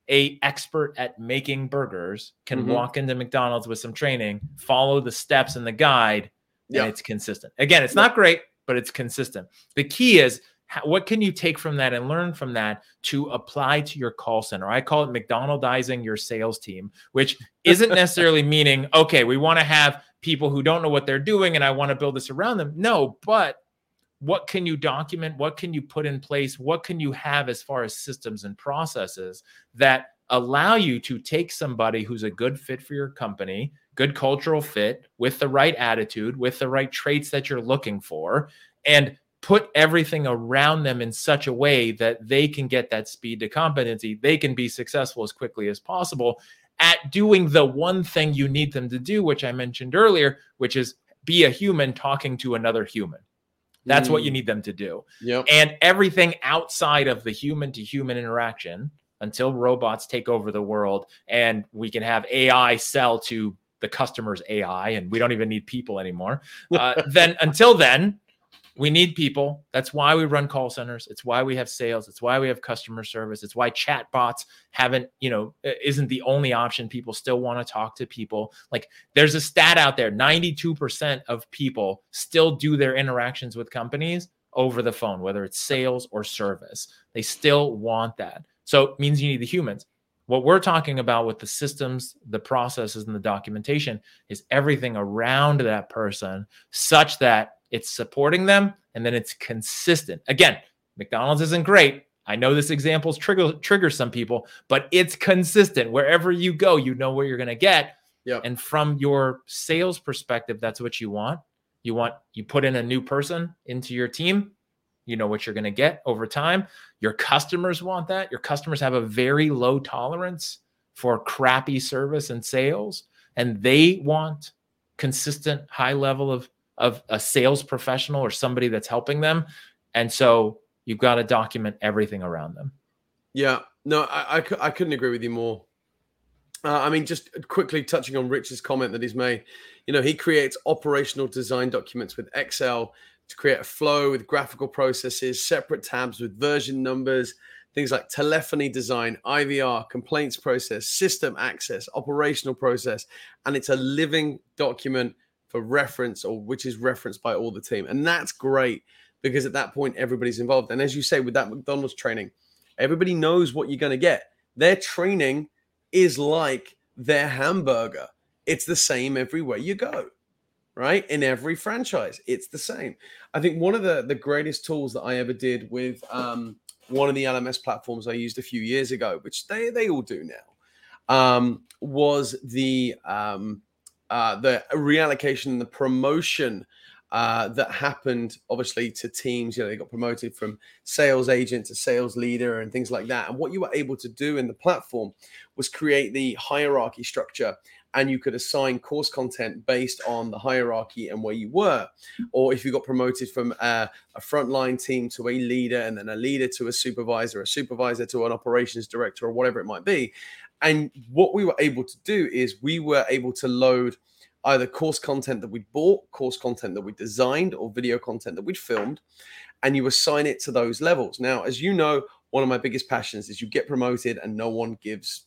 a expert at making burgers can Mm-hmm. walk into McDonald's with some training, follow the steps in the guide, and Yeah. it's consistent. Again, it's not great, but it's consistent. The key is, how, what can you take from that and learn from that to apply to your call center? I call it McDonaldizing your sales team, which isn't necessarily meaning, okay, we want to have people who don't know what they're doing and I want to build this around them. No, but what can you document? What can you put in place? What can you have as far as systems and processes that allow you to take somebody who's a good fit for your company, good cultural fit, with the right attitude, with the right traits that you're looking for, and put everything around them in such a way that they can get that speed to competency. They can be successful as quickly as possible at doing the one thing you need them to do, which I mentioned earlier, which is be a human talking to another human. That's mm. what you need them to do. Yep. And everything outside of the human to human interaction, until robots take over the world and we can have A I sell to the customer's A I and we don't even need people anymore. Uh, then until then, we need people. That's why we run call centers. It's why we have sales. It's why we have customer service. It's why chat bots haven't, you know, isn't the only option. People still want to talk to people. Like, there's a stat out there, ninety-two percent of people still do their interactions with companies over the phone, whether it's sales or service. They still want that. So it means you need the humans. What we're talking about with the systems, the processes, and the documentation is everything around that person such that it's supporting them, and then it's consistent. Again, McDonald's isn't great. I know this example trigger triggers some people, but it's consistent. Wherever you go, you know where you're going to get. Yep. And from your sales perspective, that's what you want. You want, you put in a new person into your team, you know what you're going to get over time. Your customers want that. Your customers have a very low tolerance for crappy service and sales, and they want consistent high level of of a sales professional or somebody that's helping them. And so you've got to document everything around them. Yeah, no, I, I, I couldn't agree with you more. Uh, I mean, just quickly touching on Rich's comment that he's made, you know, he creates operational design documents with Excel to create a flow with graphical processes, separate tabs with version numbers, things like telephony design, I V R, complaints process, system access, operational process, and it's a living document for reference, or which is referenced by all the team. And that's great, because at that point, everybody's involved. And as you say, with that McDonald's training, everybody knows what you're going to get. Their training is like their hamburger. It's the same everywhere you go, right? In every franchise, it's the same. I think one of the, the greatest tools that I ever did with um, one of the L M S platforms I used a few years ago, which they, they all do now, um, was the... Um, Uh, the reallocation and the promotion uh, that happened, obviously, to teams. You know, they got promoted from sales agent to sales leader and things like that. And what you were able to do in the platform was create the hierarchy structure, and you could assign course content based on the hierarchy and where you were. Or if you got promoted from a, a frontline team to a leader, and then a leader to a supervisor, a supervisor to an operations director, or whatever it might be. And what we were able to do is we were able to load either course content that we'd bought, course content that we designed, or video content that we'd filmed, and you assign it to those levels. Now, as you know, one of my biggest passions is you get promoted and no one gives,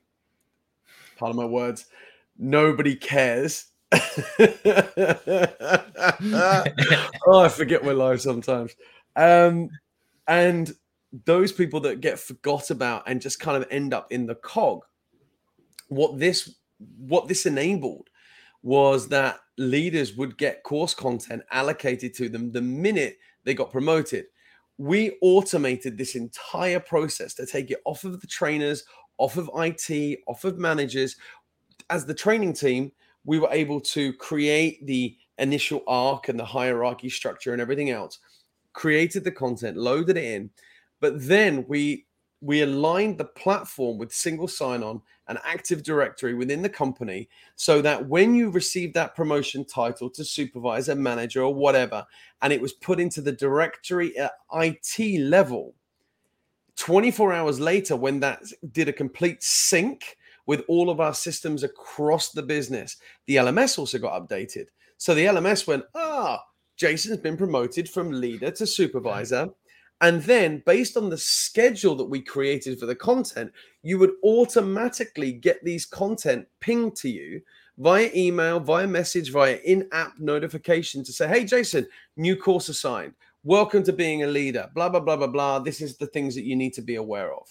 pardon my words, nobody cares. Oh, I forget my life sometimes. Um, and those people that get forgot about and just kind of end up in the cog, what this what this enabled was that leaders would get course content allocated to them the minute they got promoted. We automated this entire process to take it off of the trainers, off of I T, off of managers. As the training team, we were able to create the initial arc and the hierarchy structure and everything else, created the content, loaded it in. But then we we aligned the platform with single sign-on and Active Directory within the company, so that when you received that promotion title to supervisor, manager, or whatever, and it was put into the directory at I T level, twenty-four hours later, when that did a complete sync with all of our systems across the business, the L M S also got updated. So the L M S went, ah, Jason's been promoted from leader to supervisor. And then based on the schedule that we created for the content, you would automatically get these content pinged to you via email, via message, via in-app notification to say, hey, Jason, new course assigned. Welcome to being a leader, blah, blah, blah, blah, blah. This is the things that you need to be aware of.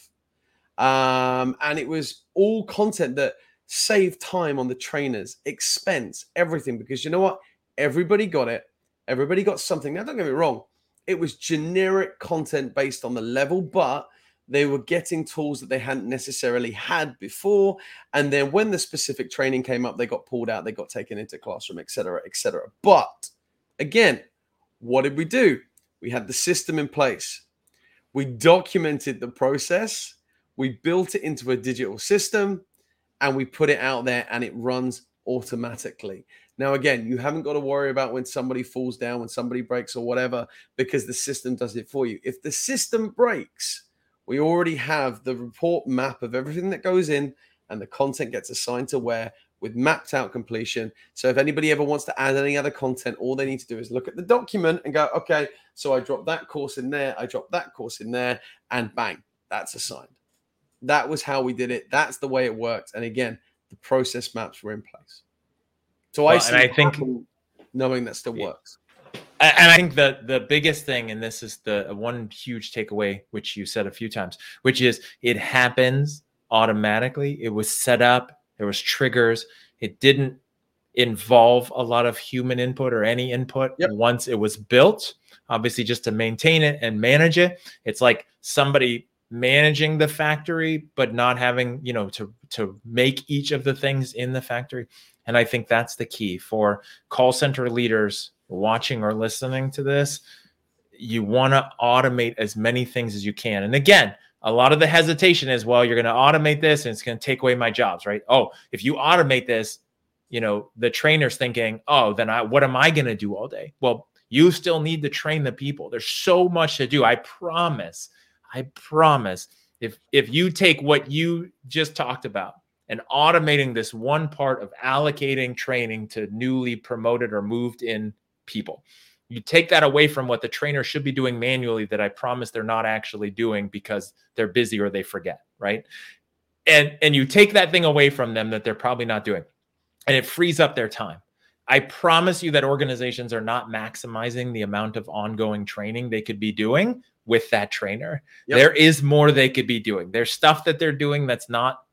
Um, and it was all content that saved time on the trainers, expense, everything, because you know what? Everybody got it. Everybody got something. Now, don't get me wrong. It was generic content based on the level, but they were getting tools that they hadn't necessarily had before. And then when the specific training came up, they got pulled out, they got taken into classroom, et cetera, et cetera. But again, what did we do? We had the system in place. We documented the process. We built it into a digital system and we put it out there and it runs automatically. Now, again, you haven't got to worry about when somebody falls down, when somebody breaks or whatever, because the system does it for you. If the system breaks, we already have the report map of everything that goes in and the content gets assigned to where with mapped out completion. So if anybody ever wants to add any other content, all they need to do is look at the document and go, okay, so I dropped that course in there, I dropped that course in there, and bang, that's assigned. That was how we did it. That's the way it worked. And again, the process maps were in place. So well, I, see and I think knowing that still works. And I think the the biggest thing, and this is the one huge takeaway, which you said a few times, which is it happens automatically. It was set up. There was triggers. It didn't involve a lot of human input or any input. Yep. Once it was built, obviously just to maintain it and manage it. It's like somebody managing the factory, but not having, you know, to, to make each of the things in the factory. And I think that's the key for call center leaders watching or listening to this. You want to automate as many things as you can. And again, a lot of the hesitation is, well, you're going to automate this and it's going to take away my jobs, right? Oh, if you automate this, you know, the trainer's thinking, oh, then I, what am I going to do all day? Well, you still need to train the people. There's so much to do. I promise, I promise. If, if you take what you just talked about and automating this one part of allocating training to newly promoted or moved in people, you take that away from what the trainer should be doing manually that I promise they're not actually doing because they're busy or they forget, right? And, and you take that thing away from them that they're probably not doing, and it frees up their time. I promise you that organizations are not maximizing the amount of ongoing training they could be doing with that trainer. Yep. There is more they could be doing. There's stuff that they're doing that's not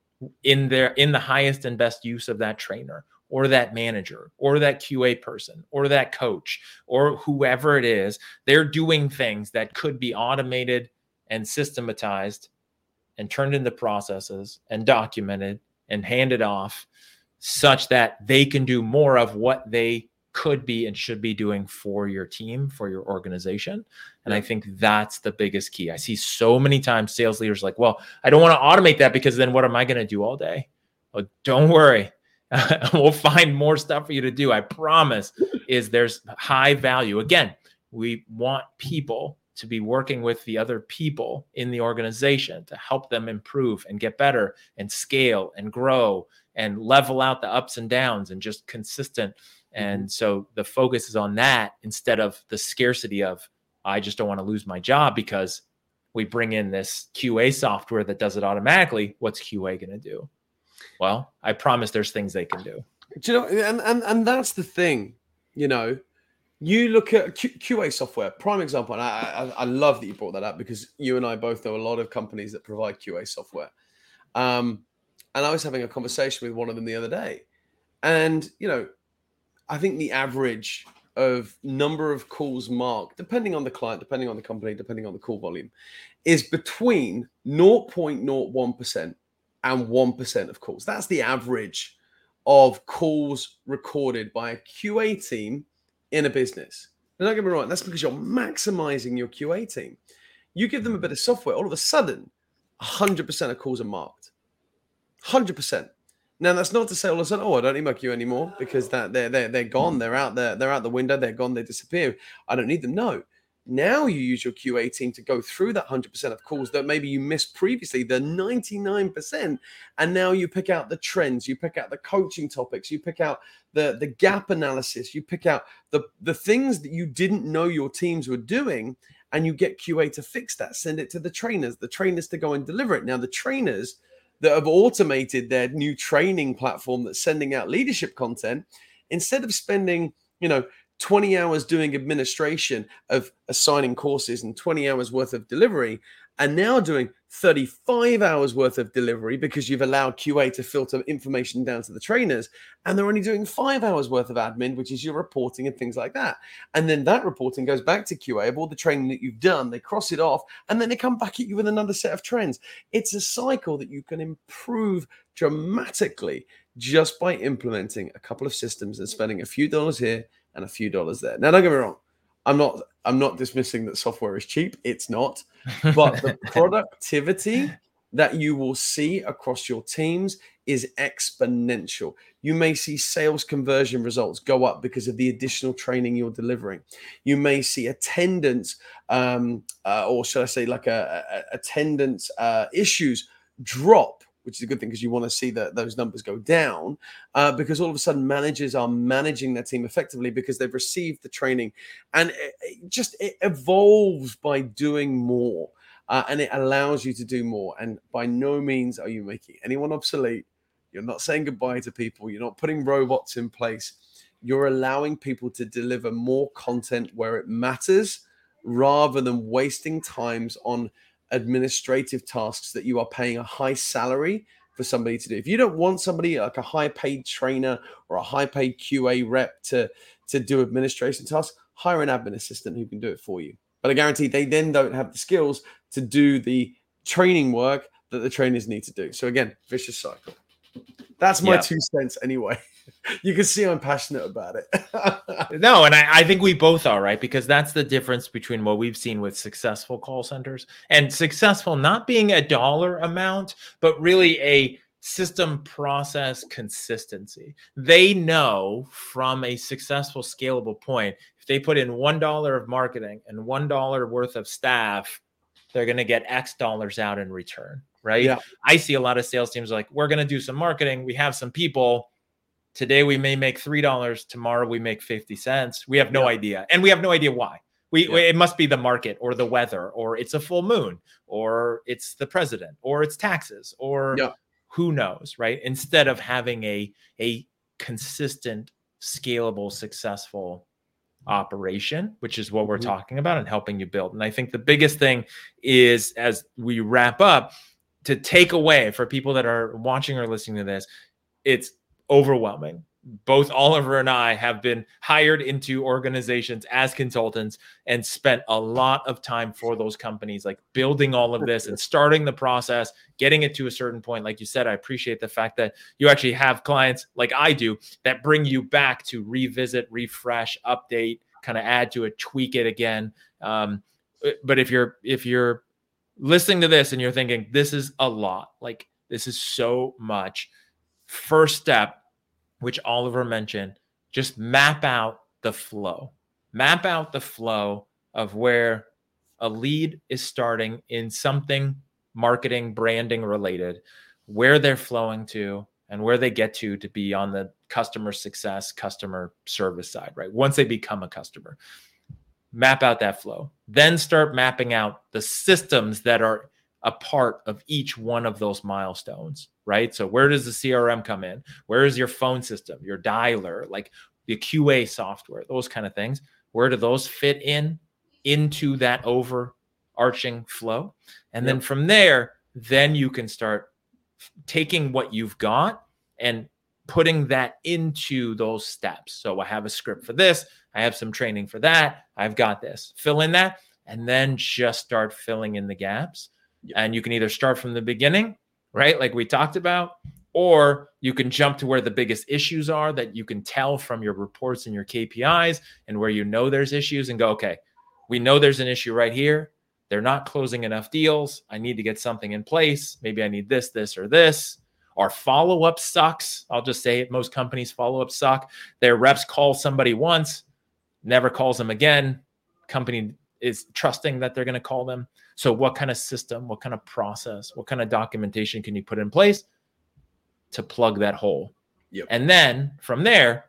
in their in the highest and best use of that trainer or that manager or that Q A person or that coach or whoever it is. They're doing things that could be automated and systematized and turned into processes and documented and handed off such that they can do more of what they could be and should be doing for your team, for your organization. And I think that's the biggest key. I see so many times sales leaders like, well, I don't want to automate that because then what am I going to do all day? Well, don't worry. We'll find more stuff for you to do. I promise is there's high value. Again, we want people to be working with the other people in the organization to help them improve and get better and scale and grow and level out the ups and downs and just consistent. And so the focus is on that instead of the scarcity of, I just don't want to lose my job because we bring in this Q A software that does it automatically. What's Q A going to do? Well, I promise there's things they can do. Do you know, and, and, and that's the thing, you know, you look at Q, QA software, prime example, and I, I, I love that you brought that up because you and I both know a lot of companies that provide Q A software. Um, and I was having a conversation with one of them the other day. And, you know, I think the average of number of calls marked, depending on the client, depending on the company, depending on the call volume, is between zero point zero one percent and one percent of calls. That's the average of calls recorded by a Q A team in a business. And don't get me wrong, that's because you're maximizing your Q A team. You give them a bit of software, all of a sudden, one hundred percent of calls are marked. one hundred percent. Now, that's not to say all of a sudden, oh, I don't need my Q anymore because that they're, they're, they're gone. They're out there. They're out the window. They're gone. They disappear. I don't need them. No. Now you use your Q A team to go through that one hundred percent of calls that maybe you missed previously, the ninety-nine percent. And now you pick out the trends. You pick out the coaching topics. You pick out the, the gap analysis. You pick out the, the things that you didn't know your teams were doing. and you get Q A to fix that, send it to the trainers, the trainers to go and deliver it. Now, the trainers that have automated their new training platform that's sending out leadership content, instead of spending, you know, twenty hours doing administration of assigning courses and twenty hours worth of delivery, and now doing thirty-five hours worth of delivery because you've allowed Q A to filter information down to the trainers, and they're only doing five hours worth of admin, which is your reporting and things like that. And then that reporting goes back to Q A of all the training that you've done. They cross it off, and then they come back at you with another set of trends. It's a cycle that you can improve dramatically just by implementing a couple of systems and spending a few dollars here and a few dollars there. Now, don't get me wrong. I'm not I'm not dismissing that software is cheap. It's not. But the productivity that you will see across your teams is exponential. You may see sales conversion results go up because of the additional training you're delivering. You may see attendance, um, uh, or should I say like a, a attendance uh, issues drop, which is a good thing because you want to see that those numbers go down, uh, because all of a sudden managers are managing their team effectively because they've received the training, and it, it just it evolves by doing more, uh, and it allows you to do more. And by no means are you making anyone obsolete. You're not saying goodbye to people. You're not putting robots in place. You're allowing people to deliver more content where it matters, rather than wasting times on administrative tasks that you are paying a high salary for somebody to do. If you don't want somebody like a high paid trainer or a high paid Q A rep to, to do administration tasks, hire an admin assistant who can do it for you. But I guarantee they then don't have the skills to do the training work that the trainers need to do. So again, vicious cycle. That's my yeah. two cents anyway. You can see I'm passionate about it. No, and I, I think we both are, right? Because that's the difference between what we've seen with successful call centers, and successful not being a dollar amount, but really a system process consistency. They know from a successful scalable point, if they put in one dollar of marketing and one dollar worth of staff, they're going to get X dollars out in return, right? Yeah. I see a lot of sales teams like, we're going to do some marketing. We have some people. Today we may make three dollars. Tomorrow we make fifty cents. We have no yeah. idea. And we have no idea why. We, yeah. It must be the market or the weather, or it's a full moon, or it's the president, or it's taxes, or yeah. who knows, right? Instead of having a, a consistent, scalable, successful operation, which is what we're mm-hmm. talking about and helping you build. And I think the biggest thing is, as we wrap up, to take away for people that are watching or listening to this, it's overwhelming. Both Oliver and I have been hired into organizations as consultants and spent a lot of time for those companies, like building all of this and starting the process, getting it to a certain point. Like you said, I appreciate the fact that you actually have clients like I do that bring you back to revisit, refresh, update, kind of add to it, tweak it again. Um, but if you're, if you're listening to this and you're thinking, this is a lot, like this is so much, first step, which Oliver mentioned, just map out the flow. Map out the flow of where a lead is starting in something marketing, branding related, where they're flowing to and where they get to to be on the customer success, customer service side, right? Once they become a customer, map out that flow. Then start mapping out the systems that are a part of each one of those milestones, right? So where does the C R M come in? Where is your phone system, your dialer, like the Q A software, those kind of things? Where do those fit in into that overarching flow? And yep. then from there, then you can start taking what you've got and putting that into those steps. So I have a script for this. I have some training for that. I've got this. Fill in that, and then just start filling in the gaps. Yep. And you can either start from the beginning, right? Like we talked about, or you can jump to where the biggest issues are that you can tell from your reports and your K P Is, and where you know there's issues, and go, okay, we know there's an issue right here. They're not closing enough deals. I need to get something in place. Maybe I need this, this, or this. Our follow-up sucks. I'll just say it. Most companies' follow-up suck. Their reps call somebody once, never calls them again. Company is trusting that they're going to call them. So what kind of system, what kind of process, what kind of documentation can you put in place to plug that hole? Yep. And then from there,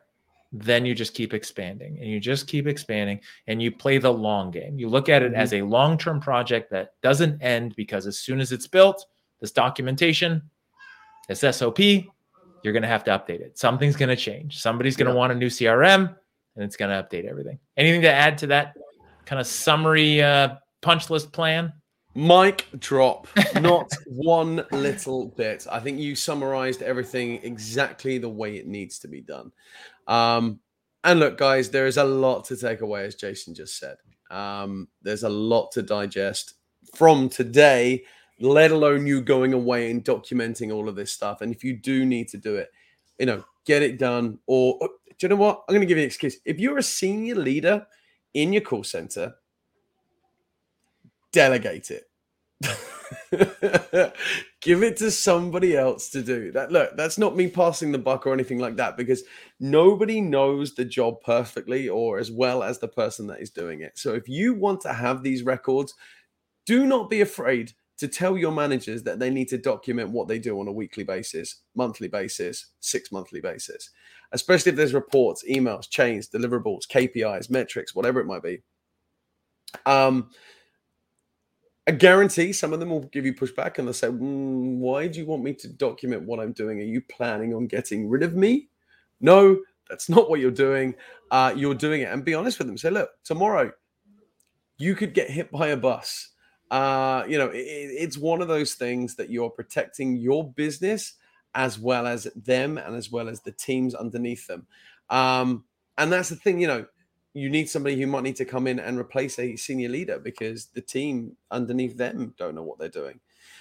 then you just keep expanding and you just keep expanding and you play the long game. You look at it mm-hmm. as a long-term project that doesn't end, because as soon as it's built, this documentation, this S O P, you're going to have to update it. Something's going to change. Somebody's going to yeah. want a new C R M, and it's going to update everything. Anything to add to that kind of summary uh, punch list plan? Mic drop. Not one little bit. I think you summarized everything exactly the way it needs to be done. Um, and look, guys, there is a lot to take away, as Jason just said. Um, there's a lot to digest from today, let alone you going away and documenting all of this stuff. And if you do need to do it, you know, get it done. Or, or do you know what? I'm going to give you an excuse. If you're a senior leader in your call center, delegate it. Give it to somebody else to do that. Look, that's not me passing the buck or anything like that, because nobody knows the job perfectly or as well as the person that is doing it. So if you want to have these records, do not be afraid to tell your managers that they need to document what they do on a weekly basis, monthly basis, six monthly basis, especially if there's reports, emails, chains, deliverables, K P Is, metrics, whatever it might be. Um, I guarantee some of them will give you pushback and they'll say, mm, why do you want me to document what I'm doing? Are you planning on getting rid of me? No, that's not what you're doing. Uh, you're doing it. And be honest with them. Say, look, tomorrow you could get hit by a bus. Uh, you know, it, it's one of those things that you're protecting your business as well as them and as well as the teams underneath them. Um, and that's the thing, you know, you need somebody who might need to come in and replace a senior leader because the team underneath them don't know what they're doing.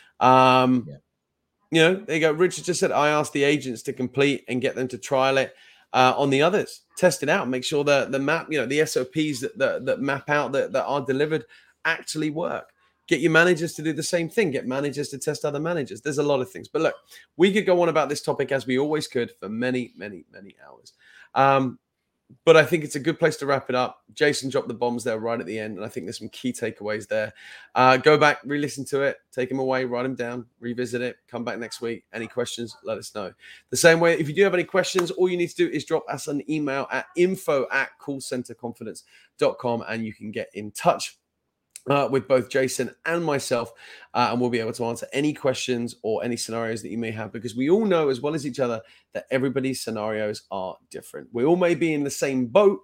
Um, yeah. You know, there you go. Richard just said, I asked the agents to complete and get them to trial it uh, on the others, test it out, make sure that the map, you know, the S O Ps that, that, that map out that, that are delivered actually work. Get your managers to do the same thing. Get managers to test other managers. There's a lot of things. But look, we could go on about this topic as we always could for many, many, many hours. Um, But I think it's a good place to wrap it up. Jason dropped the bombs there right at the end, and I think there's some key takeaways there. Uh, go back, re-listen to it, take them away, write them down, revisit it, come back next week. Any questions, let us know. The same way, if you do have any questions, all you need to do is drop us an email at info at call center confidence dot com, and you can get in touch Uh, with both Jason and myself, uh, and we'll be able to answer any questions or any scenarios that you may have, because we all know as well as each other that everybody's scenarios are different. We all may be in the same boat.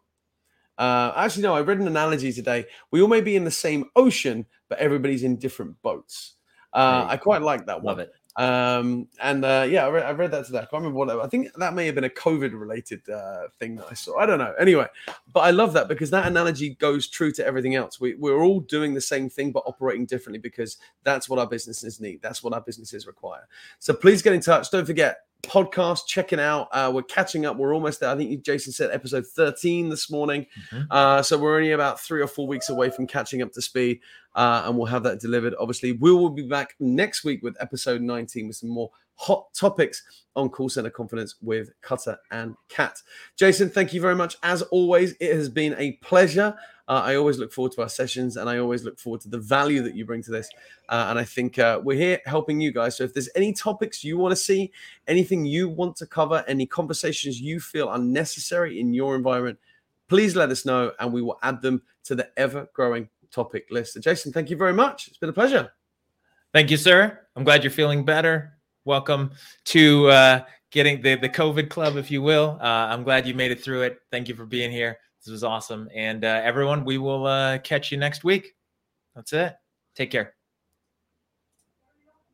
Uh, actually, no, I read an analogy today. We all may be in the same ocean, but everybody's in different boats. Uh, I quite like that one. Love it. Um, and uh, yeah, I read, I read that today. I can't remember what, I think that may have been a COVID related uh, thing that I saw. I don't know. Anyway, but I love that because that analogy goes true to everything else. We, we're all doing the same thing, but operating differently, because that's what our businesses need. That's what our businesses require. So please get in touch. Don't forget, podcast, check it out. Uh, we're catching up. We're almost there. I think Jason said episode thirteen this morning. Mm-hmm. Uh, so we're only about three or four weeks away from catching up to speed. Uh, and we'll have that delivered. Obviously, we will be back next week with episode nineteen with some more hot topics on call center confidence with Cutter and Kat. Jason, thank you very much. As always, it has been a pleasure. Uh, I always look forward to our sessions, and I always look forward to the value that you bring to this. Uh, and I think uh, we're here helping you guys. So if there's any topics you want to see, anything you want to cover, any conversations you feel are necessary in your environment, please let us know, and we will add them to the ever-growing topic list. So Jason, thank you very much. It's been a pleasure. Thank you, sir. I'm glad you're feeling better. Welcome to uh, getting the, the COVID club, if you will. Uh, I'm glad you made it through it. Thank you for being here. This was awesome. And uh, everyone, we will uh, catch you next week. That's it. Take care.